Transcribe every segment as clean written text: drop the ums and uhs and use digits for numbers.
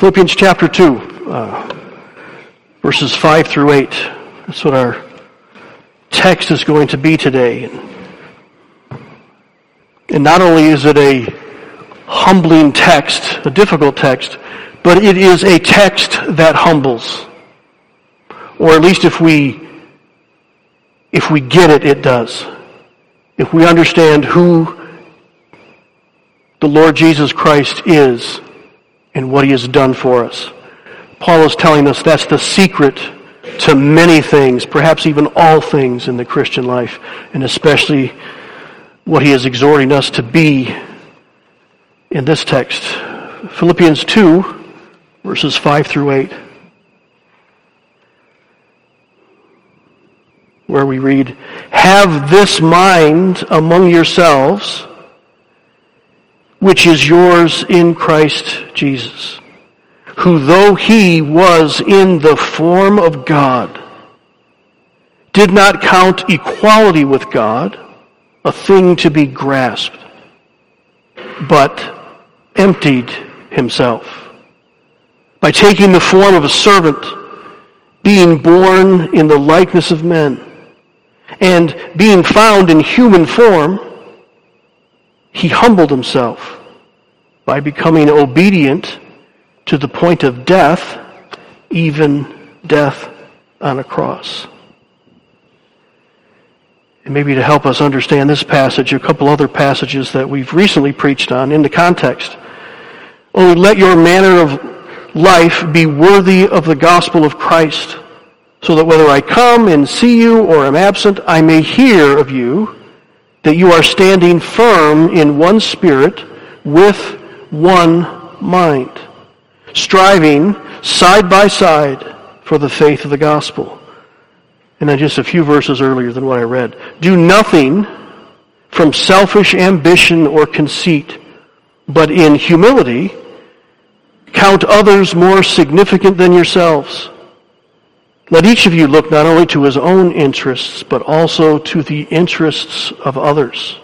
Philippians chapter 2, verses 5 through 8. That's what our text is going to be today. And not only is it a humbling text, a difficult text, but it is a text that humbles. Or at least if we get it, it does. If we understand who the Lord Jesus Christ is and what He has done for us. Paul is telling us that's the secret to many things, perhaps even all things in the Christian life, and especially what he is exhorting us to be in this text. Philippians 2, verses 5 through 8, where we read, "Have this mind among yourselves, which is yours in Christ Jesus, who though He was in the form of God, did not count equality with God a thing to be grasped, but emptied Himself by taking the form of a servant, being born in the likeness of men, and being found in human form, He humbled Himself by becoming obedient to the point of death, even death on a cross." And maybe to help us understand this passage, a couple other passages that we've recently preached on in the context. "Only let your manner of life be worthy of the gospel of Christ, so that whether I come and see you or am absent, I may hear of you that you are standing firm in one spirit with one mind, striving side by side for the faith of the gospel." And then just a few verses earlier than what I read. "Do nothing from selfish ambition or conceit, but in humility count others more significant than yourselves. Let each of you look not only to his own interests, but also to the interests of others."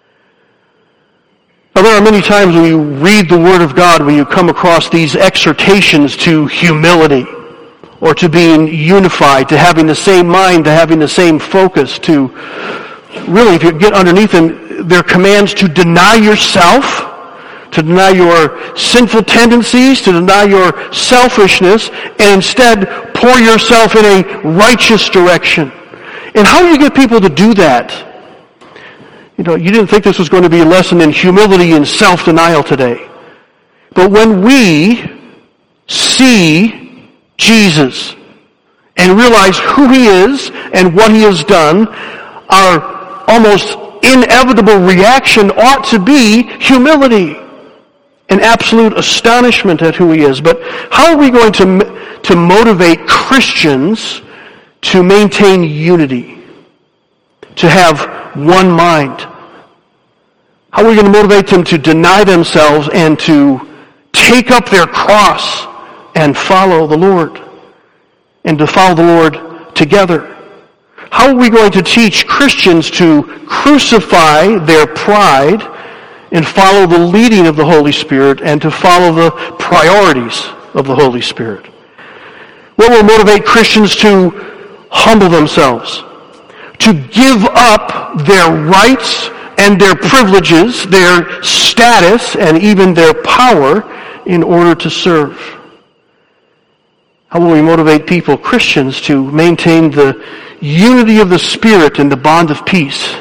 Now, there are many times when you read the Word of God, when you come across these exhortations to humility, or to being unified, to having the same mind, to having the same focus, to really, if you get underneath them, they're commands to deny yourself, to deny your sinful tendencies, to deny your selfishness, and instead pour yourself in a righteous direction. And how do you get people to do that? You know, you didn't think this was going to be a lesson in humility and self-denial today. But when we see Jesus and realize who He is and what He has done, our almost inevitable reaction ought to be humility and absolute astonishment at who He is. But how are we going to motivate Christians to maintain unity, to have one mind? How are we going to motivate them to deny themselves and to take up their cross and follow the Lord, and to follow the Lord together? How are we going to teach Christians to crucify their pride and follow the leading of the Holy Spirit and to follow the priorities of the Holy Spirit? What will motivate Christians to humble themselves, to give up their rights and their privileges, their status, and even their power in order to serve? How will we motivate people, Christians, to maintain the unity of the Spirit and the bond of peace?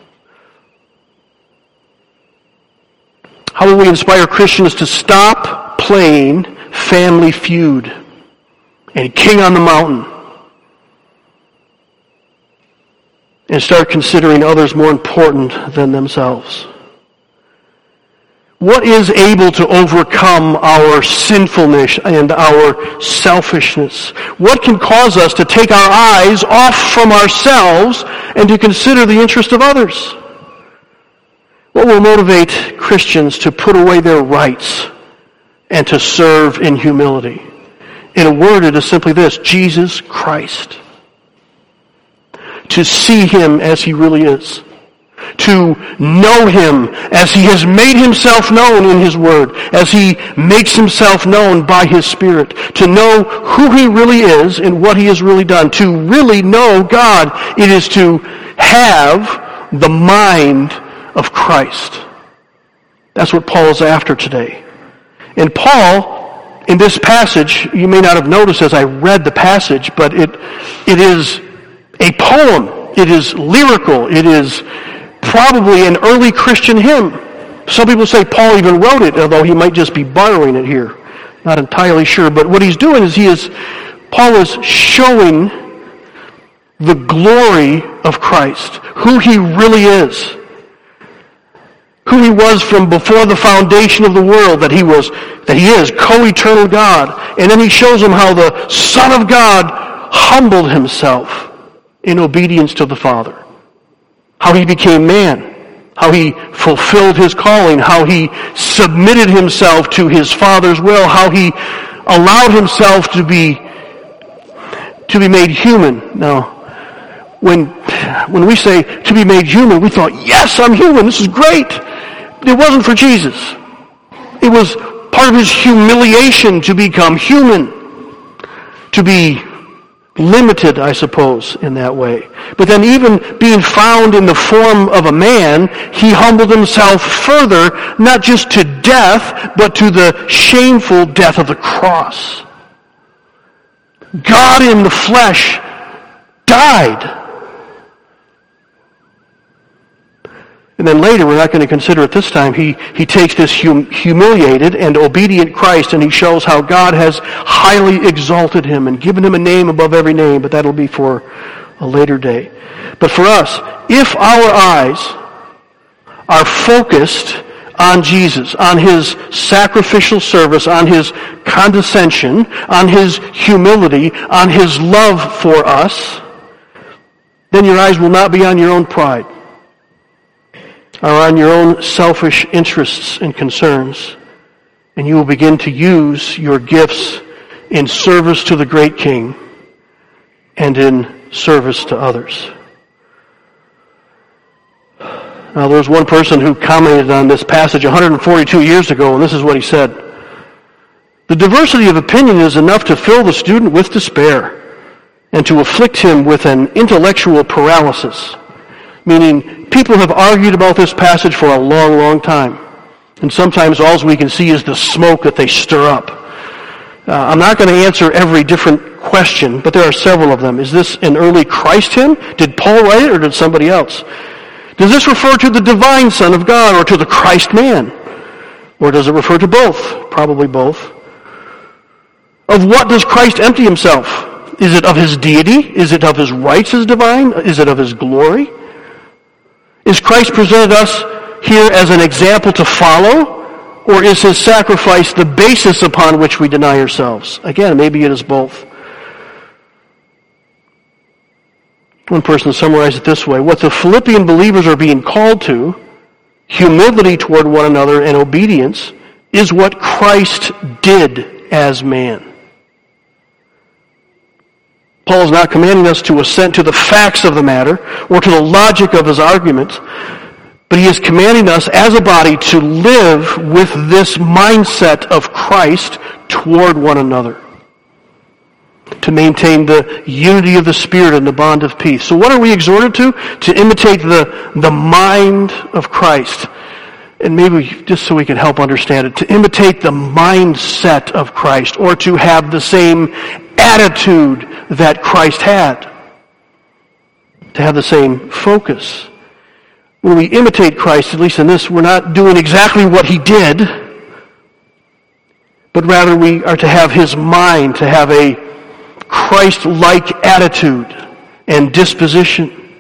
How will we inspire Christians to stop playing Family Feud and King on the Mountain and start considering others more important than themselves? What is able to overcome our sinfulness and our selfishness? What can cause us to take our eyes off from ourselves and to consider the interest of others? What will motivate Christians to put away their rights and to serve in humility? In a word, it is simply this: Jesus Christ. To see Him as He really is. to know him as he has made himself known in his word, as he makes himself known by his Spirit, to know who he really is and what he has really done. To really know God, it is to have the mind of Christ. That's what Paul is after today. And Paul, in this passage, you may not have noticed as I read the passage, but it is a poem. It is lyrical. It is probably an early Christian hymn. Some people say Paul even wrote it, although he might just be borrowing it here. Not entirely sure. But what he's doing is Paul is showing the glory of Christ, who he really is, who he was from before the foundation of the world, that he is co-eternal God. And then he shows him how the Son of God humbled himself in obedience to the Father. How he became man, how he fulfilled his calling, how he submitted himself to his Father's will, how he allowed himself to be made human. Now, when we say to be made human, we thought, yes, I'm human, this is great. It wasn't for Jesus. It was part of his humiliation to become human, to be limited, I suppose, in that way. But then even being found in the form of a man, he humbled himself further, not just to death, but to the shameful death of the cross. God in the flesh died. And then later, we're not going to consider it this time, he takes this humiliated and obedient Christ and he shows how God has highly exalted him and given him a name above every name, but that'll be for a later day. But for us, if our eyes are focused on Jesus, on his sacrificial service, on his condescension, on his humility, on his love for us, then your eyes will not be on your own pride, or on your own selfish interests and concerns, and you will begin to use your gifts in service to the great King and in service to others. Now, there was one person who commented on this passage 142 years ago, and this is what he said. The diversity of opinion is enough to fill the student with despair and to afflict him with an intellectual paralysis. Meaning, people have argued about this passage for a long, long time. And sometimes all we can see is the smoke that they stir up. I'm not going to answer every different question, but there are several of them. Is this an early Christ hymn? Did Paul write it, or did somebody else? Does this refer to the divine Son of God, or to the Christ man? Or does it refer to both? Probably both. Of what does Christ empty himself? Is it of his deity? Is it of his rights as divine? Is it of his glory? Is Christ presented us here as an example to follow, or is his sacrifice the basis upon which we deny ourselves? Again, maybe it is both. One person summarized it this way: what the Philippian believers are being called to, humility toward one another and obedience, is what Christ did as man. Paul is not commanding us to assent to the facts of the matter or to the logic of his argument, but he is commanding us as a body to live with this mindset of Christ toward one another, to maintain the unity of the Spirit and the bond of peace. So what are we exhorted to? To imitate the mind of Christ. And maybe just so we can help understand it, to imitate the mindset of Christ, or to have the same attitude that Christ had, to have the same focus. When we imitate Christ, at least in this, we're not doing exactly what he did, but rather we are to have his mind, to have a Christ-like attitude and disposition.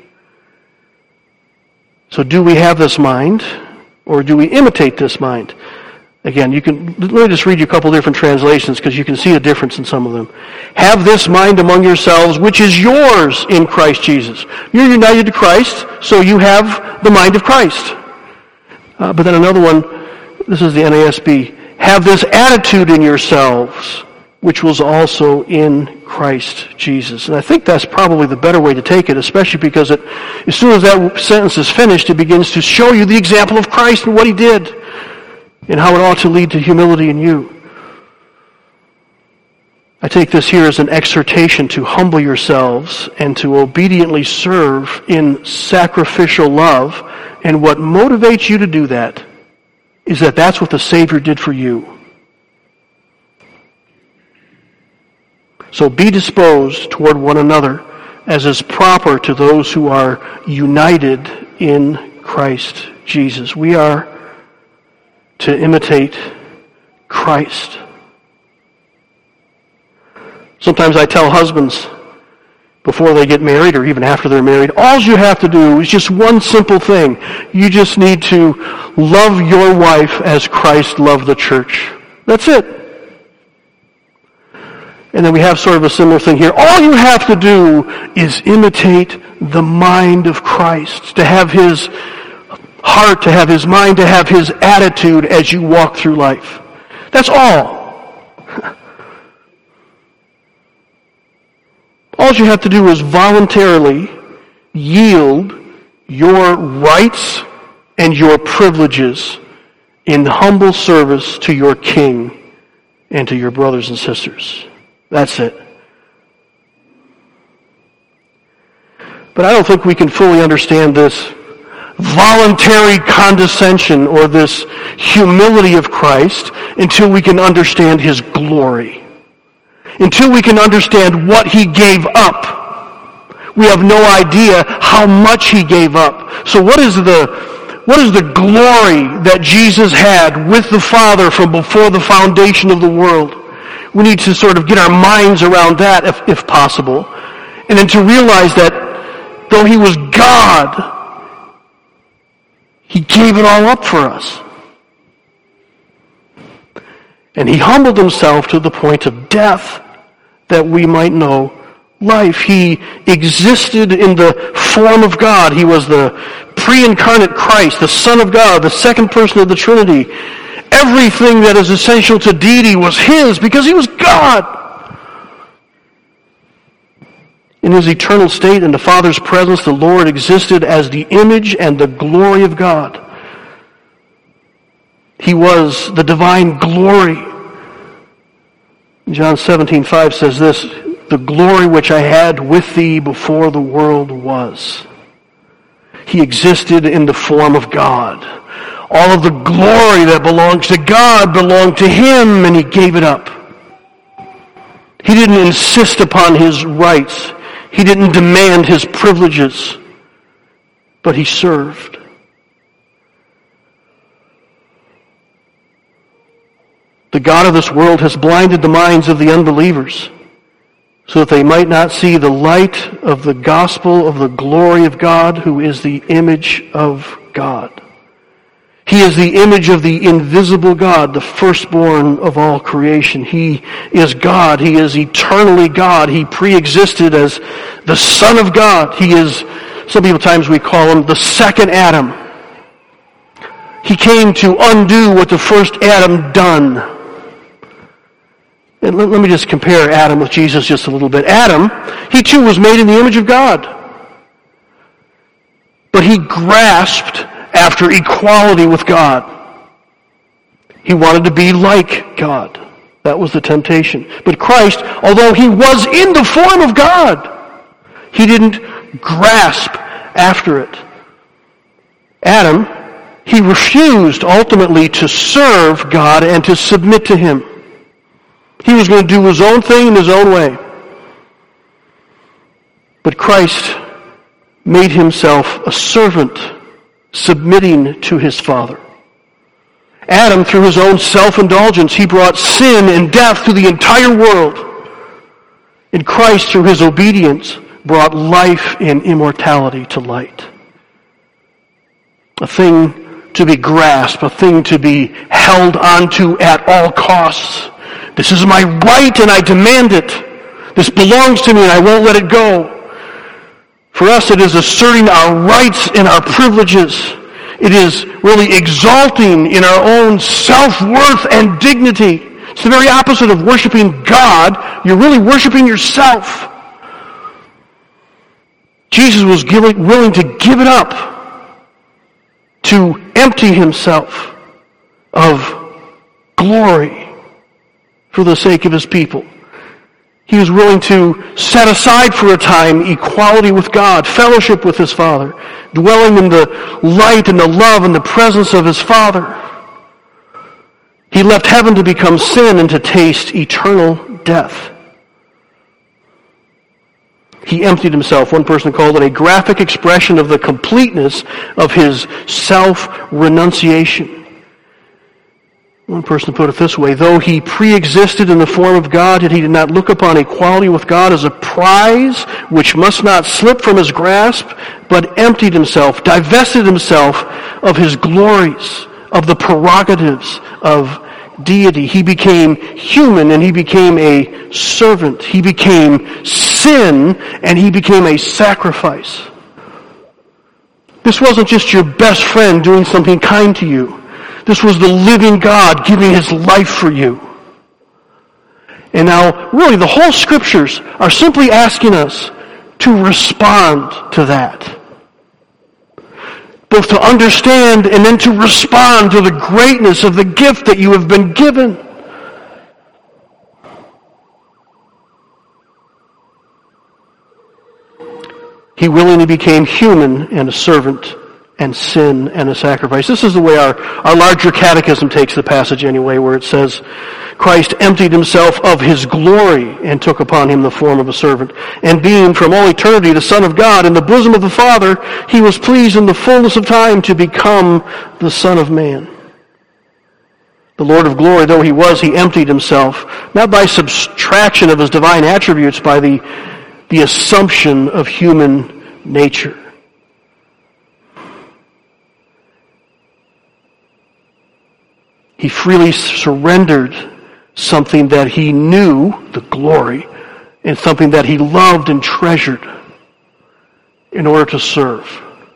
So do we have this mind, or do we imitate this mind? Again, let me just read you a couple different translations because you can see a difference in some of them. Have this mind among yourselves, which is yours in Christ Jesus. You're united to Christ, so you have the mind of Christ. But then another one, this is the NASB. Have this attitude in yourselves, which was also in Christ Jesus. And I think that's probably the better way to take it, especially because as soon as that sentence is finished, it begins to show you the example of Christ and what he did and how it ought to lead to humility in you. I take this here as an exhortation to humble yourselves and to obediently serve in sacrificial love. And what motivates you to do that is that that's what the Savior did for you. So be disposed toward one another as is proper to those who are united in Christ Jesus. We are to imitate Christ. Sometimes I tell husbands before they get married or even after they're married, all you have to do is just one simple thing. You just need to love your wife as Christ loved the church. That's it. And then we have sort of a similar thing here. All you have to do is imitate the mind of Christ, to have his heart, to have his mind, to have his attitude as you walk through life. That's all. All you have to do is voluntarily yield your rights and your privileges in humble service to your King and to your brothers and sisters. That's it. But I don't think we can fully understand this voluntary condescension or this humility of Christ until we can understand his glory. Until we can understand what he gave up. We have no idea how much he gave up. So what is the glory that Jesus had with the Father from before the foundation of the world? We need to sort of get our minds around that if possible. And then to realize that though he was God, he gave it all up for us. And he humbled himself to the point of death that we might know life. He existed in the form of God. He was the pre-incarnate Christ, the Son of God, the second person of the Trinity. Everything that is essential to deity was his because he was God. In his eternal state in the Father's presence, the Lord existed as the image and the glory of God. He was the divine glory. John 17:5 says this, the glory which I had with thee before the world was. He existed in the form of God. All of the glory that belongs to God belonged to him, and he gave it up. He didn't insist upon his rights. He didn't demand his privileges, but he served. The God of this world has blinded the minds of the unbelievers so that they might not see the light of the gospel of the glory of God, who is the image of God. He is the image of the invisible God, the firstborn of all creation. He is God. He is eternally God. He pre-existed as the Son of God. He is, some people times we call him the second Adam. He came to undo what the first Adam done. And let me just compare Adam with Jesus just a little bit. Adam, he too was made in the image of God. But he grasped after equality with God. He wanted to be like God. That was the temptation. But Christ, although he was in the form of God, he didn't grasp after it. Adam, he refused ultimately to serve God and to submit to him. He was going to do his own thing in his own way. But Christ made himself a servant, submitting to his Father. Adam, through his own self-indulgence, he brought sin and death to the entire world. And Christ, through his obedience, brought life and immortality to light. A thing to be grasped, a thing to be held onto at all costs. This is my right and I demand it. This belongs to me and I won't let it go. For us, it is asserting our rights and our privileges. It is really exalting in our own self-worth and dignity It's the very opposite of worshiping God. You're really worshiping yourself. Jesus was willing to give it up, to empty himself of glory for the sake of his people. He was willing to set aside for a time equality with God, fellowship with his Father, dwelling in the light and the love and the presence of his Father. He left heaven to become sin and to taste eternal death. He emptied himself. One person called it a graphic expression of the completeness of his self-renunciation. One person put it this way: though he pre-existed in the form of God, yet he did not look upon equality with God as a prize which must not slip from his grasp, but emptied himself, divested himself of his glories, of the prerogatives of deity. He became human and he became a servant. He became sin and he became a sacrifice. This wasn't just your best friend doing something kind to you. This was the living God giving his life for you. And now, really, the whole Scriptures are simply asking us to respond to that. Both to understand and then to respond to the greatness of the gift that you have been given. He willingly became human and a servant and sin and a sacrifice. This is the way our larger catechism takes the passage anyway, where it says, Christ emptied himself of his glory and took upon him the form of a servant. And being from all eternity the Son of God in the bosom of the Father, he was pleased in the fullness of time to become the Son of Man. The Lord of glory, though he was, he emptied himself, not by subtraction of his divine attributes, by the assumption of human nature. He freely surrendered something that he knew, the glory, and something that he loved and treasured in order to serve.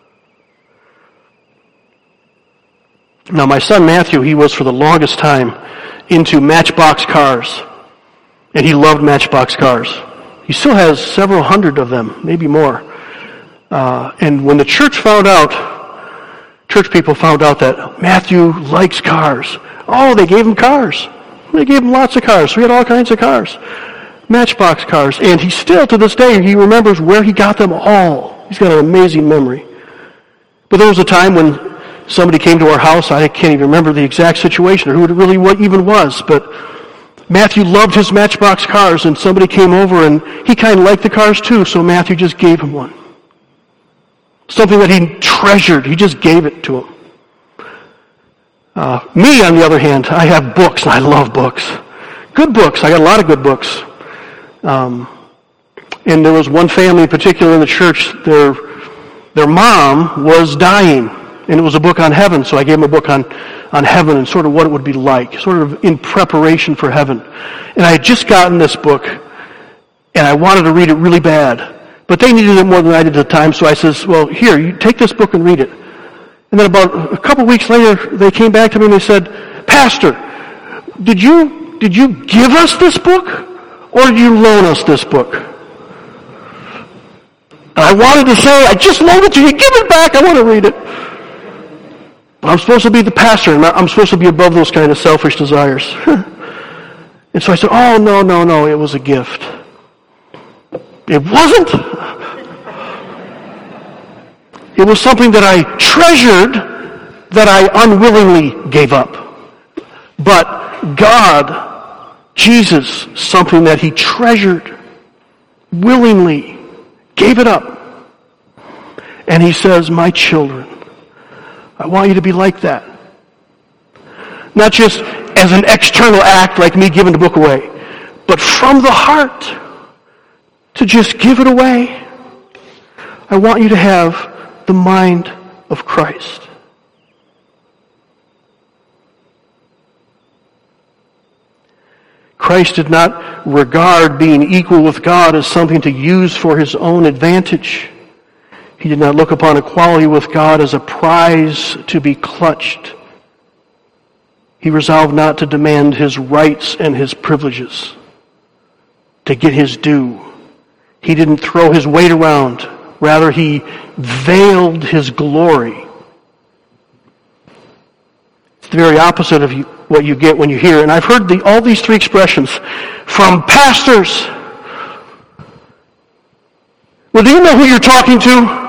Now, my son Matthew, he was for the longest time into Matchbox cars, and he loved Matchbox cars. He still has several hundred of them, maybe more. And when the church people found out that Matthew likes cars, they gave him cars. They gave him lots of cars. So he had all kinds of cars. Matchbox cars. And he still, to this day, he remembers where he got them all. He's got an amazing memory. But there was a time when somebody came to our house. I can't even remember the exact situation or who it really even was. But Matthew loved his Matchbox cars, and somebody came over, and he kind of liked the cars too, so Matthew just gave him one. Something that he treasured. He just gave it to him. Me, on the other hand, I have books, and I love books. Good books. I got a lot of good books. And there was one family in particular in the church, their mom was dying, and it was a book on heaven, so I gave them a book on heaven and sort of what it would be like, sort of in preparation for heaven. And I had just gotten this book, and I wanted to read it really bad. But they needed it more than I did at the time, so I says, well, here, you take this book and read it. And then about a couple weeks later, they came back to me and they said, Pastor, did you give us this book, or did you loan us this book? And I wanted to say, I just loaned it to you, give it back, I want to read it. But I'm supposed to be the pastor, and I'm supposed to be above those kind of selfish desires. And so I said, oh, no, it was a gift. It wasn't. It was something that I treasured that I unwillingly gave up. But God, Jesus, something that he treasured, willingly gave it up. And he says, my children, I want you to be like that. Not just as an external act like me giving the book away, but from the heart to just give it away. I want you to have the mind of Christ. Christ did not regard being equal with God as something to use for his own advantage. He did not look upon equality with God as a prize to be clutched. He resolved not to demand his rights and his privileges, to get his due. He didn't throw his weight around. Rather, he veiled his glory. It's the very opposite of what you get when you hear. And I've heard all these three expressions from pastors. Well, do you know who you're talking to?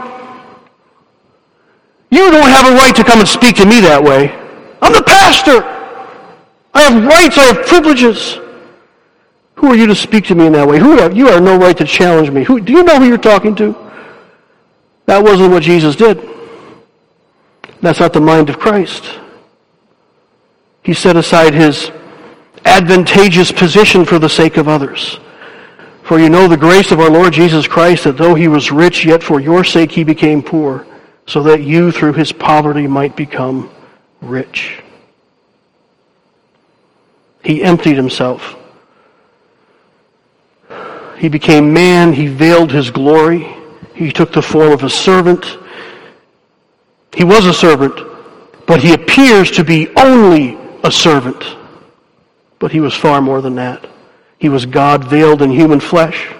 You don't have a right to come and speak to me that way. I'm the pastor. I have rights. I have privileges. Who are you to speak to me in that way? You have no right to challenge me. Do you know who you're talking to? That wasn't what Jesus did. That's not the mind of Christ. He set aside his advantageous position for the sake of others. For you know the grace of our Lord Jesus Christ, that though he was rich, yet for your sake he became poor, so that you through his poverty might become rich. He emptied himself. He became man. He veiled his glory. He took the form of a servant. He was a servant, but he appears to be only a servant. But he was far more than that. He was God veiled in human flesh.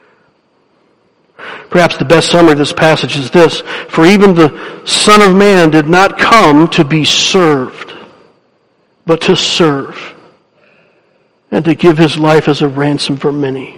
Perhaps the best summary of this passage is this: for even the Son of Man did not come to be served, but to serve, and to give his life as a ransom for many.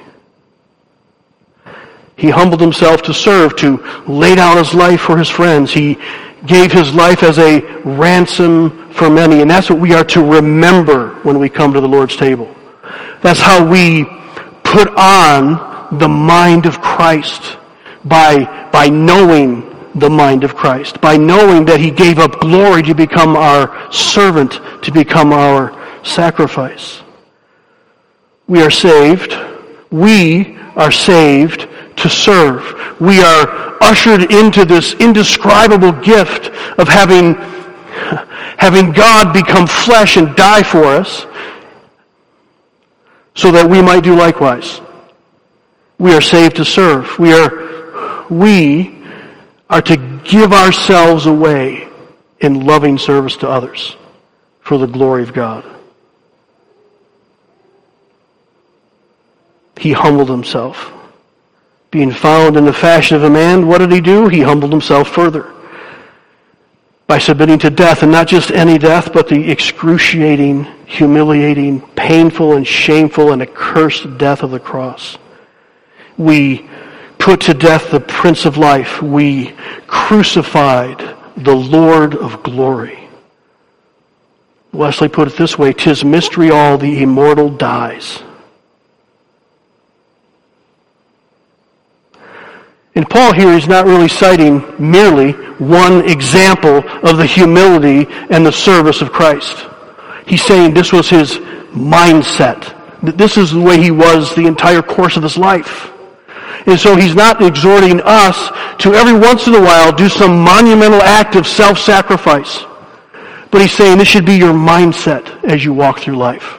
He humbled himself to serve, to lay down his life for his friends. He gave his life as a ransom for many. And that's what we are to remember when we come to the Lord's table. That's how we put on the mind of Christ, by knowing the mind of Christ, by knowing that he gave up glory to become our servant, to become our sacrifice. We are saved. We are saved to serve. We are ushered into this indescribable gift of having God become flesh and die for us so that we might do likewise. We are saved to serve. We are to give ourselves away in loving service to others for the glory of God. He humbled himself. Being found in the fashion of a man, what did he do? He humbled himself further by submitting to death, and not just any death, but the excruciating, humiliating, painful and shameful and accursed death of the cross. We put to death the Prince of Life. We crucified the Lord of glory. Wesley put it this way: 'tis mystery all, the immortal dies. And Paul here is not really citing merely one example of the humility and the service of Christ. He's saying this was his mindset. This is the way he was the entire course of his life. And so he's not exhorting us to every once in a while do some monumental act of self-sacrifice. But he's saying this should be your mindset as you walk through life.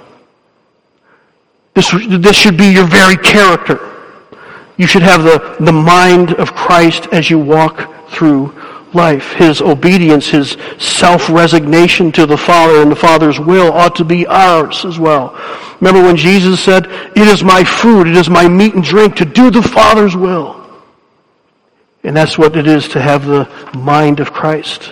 This should be your very character. You should have the mind of Christ as you walk through life. His obedience, his self-resignation to the Father and the Father's will ought to be ours as well. Remember when Jesus said, "It is my food, it is my meat and drink to do the Father's will." And that's what it is to have the mind of Christ.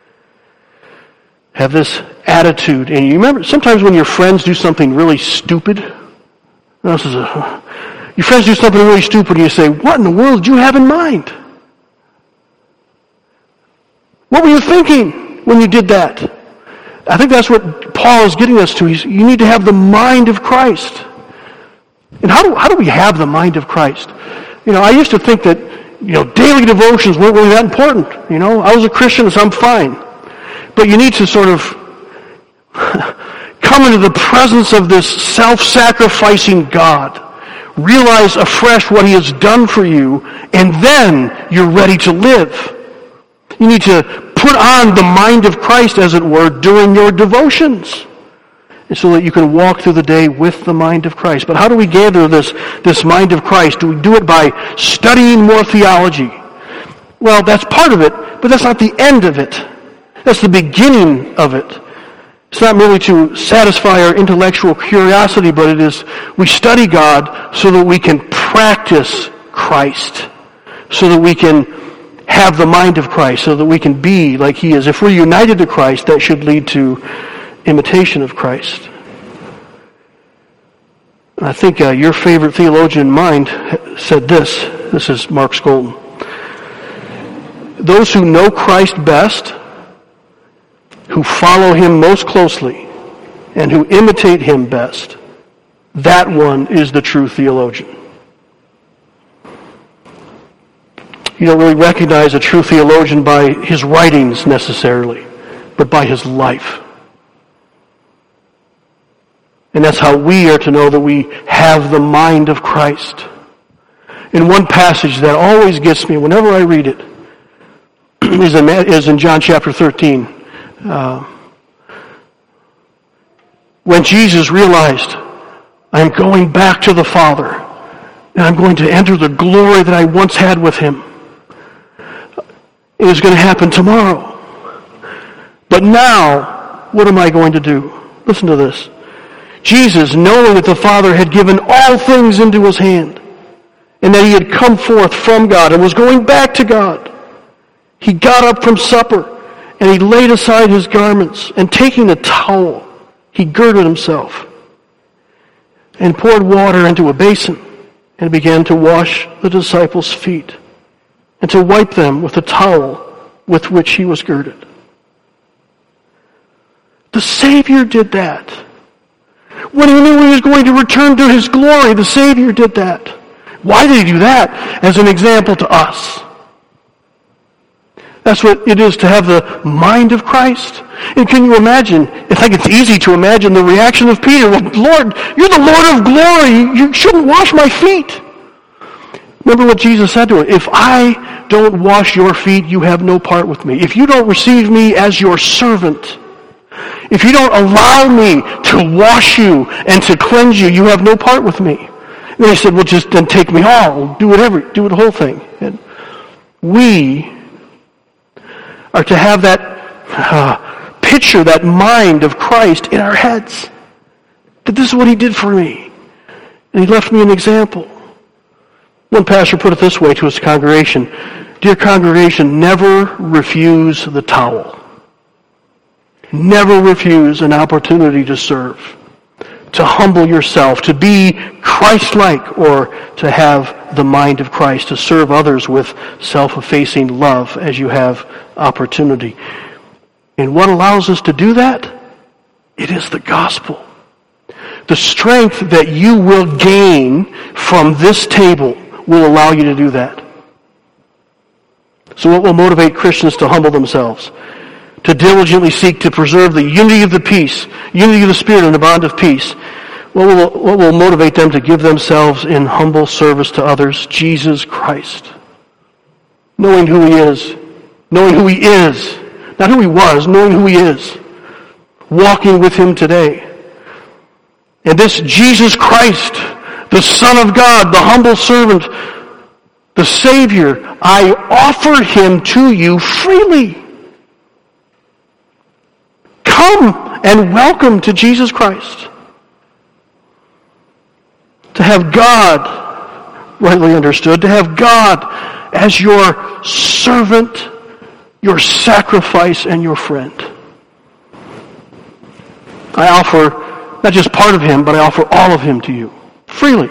Have this attitude. And you remember, sometimes when your friends do something really stupid, your friends do something really stupid and you say, "What in the world did you have in mind? What were you thinking when you did that?" I think that's what Paul is getting us to. You need to have the mind of Christ. And how do we have the mind of Christ? I used to think that, daily devotions weren't really that important. I was a Christian, so I'm fine. But you need to sort of come into the presence of this self-sacrificing God. Realize afresh what he has done for you, and then you're ready to live. You need to put on the mind of Christ, as it were, during your devotions, and so that you can walk through the day with the mind of Christ. But how do we gather this mind of Christ? Do we do it by studying more theology? Well, that's part of it, but that's not the end of it. That's the beginning of it. It's not merely to satisfy our intellectual curiosity, but it is we study God so that we can practice Christ, so that we can have the mind of Christ, so that we can be like He is. If we're united to Christ, that should lead to imitation of Christ. And I think your favorite theologian in mind said this. This is Mark Scholten. Those who know Christ best, who follow Him most closely, and who imitate Him best, that one is the true theologian. You don't really recognize a true theologian by his writings necessarily, but by his life. And that's how we are to know that we have the mind of Christ. In one passage that always gets me whenever I read it is in John chapter 13. When Jesus realized, I am going back to the Father, and I'm going to enter the glory that I once had with Him. It is going to happen tomorrow. But now, what am I going to do? Listen to this. Jesus, knowing that the Father had given all things into His hand, and that He had come forth from God and was going back to God, He got up from supper, and He laid aside His garments, and taking a towel, He girded Himself, and poured water into a basin, and began to wash the disciples' feet, and to wipe them with the towel with which He was girded. The Savior did that. When He knew He was going to return to His glory, the Savior did that. Why did He do that? As an example to us. That's what it is to have the mind of Christ. And can you imagine, I think it's easy to imagine the reaction of Peter. Well, Lord, You're the Lord of glory. You shouldn't wash my feet. Remember what Jesus said to him. If I don't wash your feet, you have no part with me. If you don't receive me as your servant, if you don't allow me to wash you and to cleanse you, you have no part with me. And then He said, well, just then take me all. Do the whole thing. And we are to have that picture, that mind of Christ in our heads. That this is what He did for me. And He left me an example. One pastor put it this way to his congregation. Dear congregation, never refuse the towel. Never refuse an opportunity to serve, to humble yourself, to be Christ-like, or to have the mind of Christ, to serve others with self-effacing love as you have opportunity. And what allows us to do that? It is the gospel. The strength that you will gain from this table will allow you to do that. So what will motivate Christians to humble themselves? To diligently seek to preserve the unity of the peace, unity of the Spirit and the bond of peace. What will motivate them to give themselves in humble service to others? Jesus Christ. Knowing who He is. Knowing who He is. Not who He was, knowing who He is. Walking with Him today. And this Jesus Christ, the Son of God, the humble servant, the Savior, I offer Him to you freely. Come and welcome to Jesus Christ. To have God, rightly understood, to have God as your servant, your sacrifice, and your friend. I offer not just part of Him, but I offer all of Him to you, freely.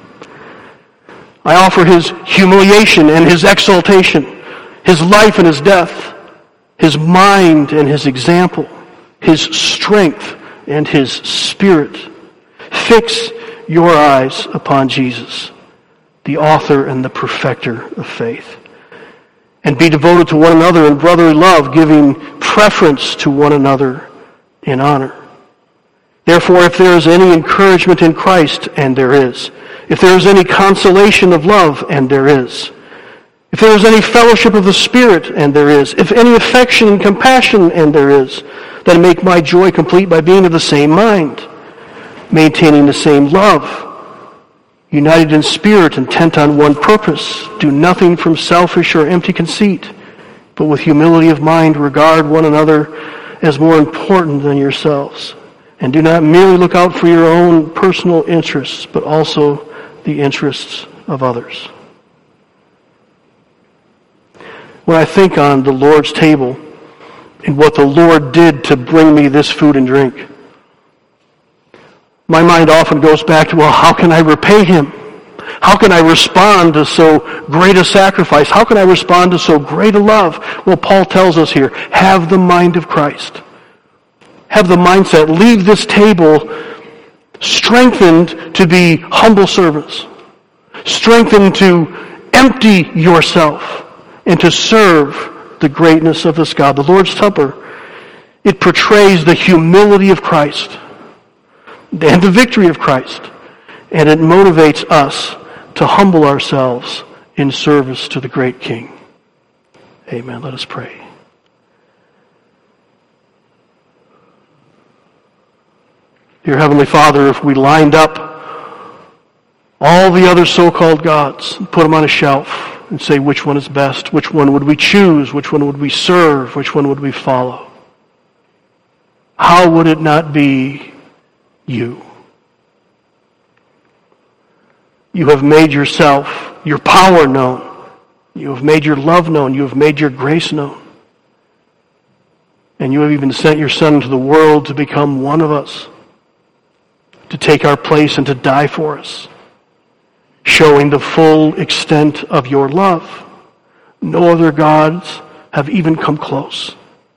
I offer His humiliation and His exaltation, His life and His death, His mind and His example, His strength and His Spirit. Fix your eyes upon Jesus, the author and the perfecter of faith. And be devoted to one another in brotherly love, giving preference to one another in honor. Therefore, if there is any encouragement in Christ, and there is, if there is any consolation of love, and there is, if there is any fellowship of the Spirit, and there is, if any affection and compassion, and there is, then make my joy complete by being of the same mind, maintaining the same love, united in spirit, intent on one purpose. Do nothing from selfish or empty conceit, but with humility of mind regard one another as more important than yourselves. And do not merely look out for your own personal interests, but also the interests of others. When I think on the Lord's table and what the Lord did to bring me this food and drink, my mind often goes back to, well, how can I repay him? How can I respond to so great a sacrifice? How can I respond to so great a love? Well, Paul tells us here, have the mind of Christ. Have the mindset, leave this table strengthened to be humble servants, strengthened to empty yourself and to serve the greatness of this God. The Lord's Supper, it portrays the humility of Christ and the victory of Christ, and it motivates us to humble ourselves in service to the great King. Amen. Let us pray. Dear Heavenly Father, if we lined up all the other so-called gods and put them on a shelf and say which one is best, which one would we choose, which one would we serve, which one would we follow, how would it not be you? You have made yourself, your power known. You have made your love known. You have made your grace known. And you have even sent your Son into the world to become one of us, to take our place and to die for us, showing the full extent of your love. No other gods have even come close.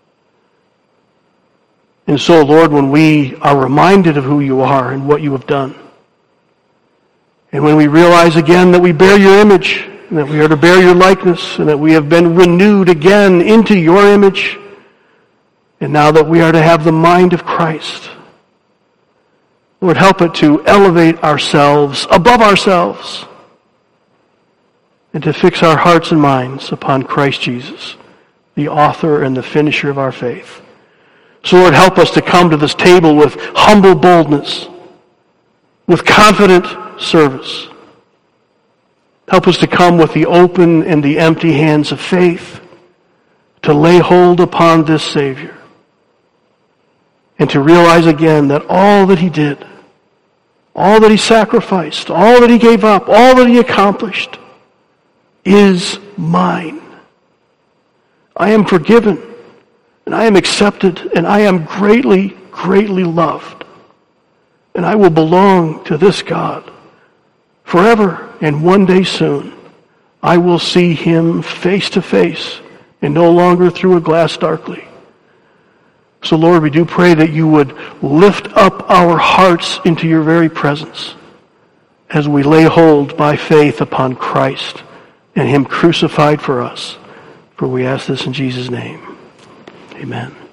And so, Lord, when we are reminded of who you are and what you have done, and when we realize again that we bear your image, and that we are to bear your likeness, and that we have been renewed again into your image, and now that we are to have the mind of Christ, Lord, help it to elevate ourselves above ourselves and to fix our hearts and minds upon Christ Jesus, the author and the finisher of our faith. So, Lord, help us to come to this table with humble boldness, with confident service. Help us to come with the open and the empty hands of faith, to lay hold upon this Savior, and to realize again that all that he did, all that he sacrificed, all that he gave up, all that he accomplished is mine. I am forgiven, and I am accepted, and I am greatly, greatly loved. And I will belong to this God forever, and one day soon I will see him face to face and no longer through a glass darkly. So, Lord, we do pray that you would lift up our hearts into your very presence as we lay hold by faith upon Christ and him crucified for us. For we ask this in Jesus' name. Amen.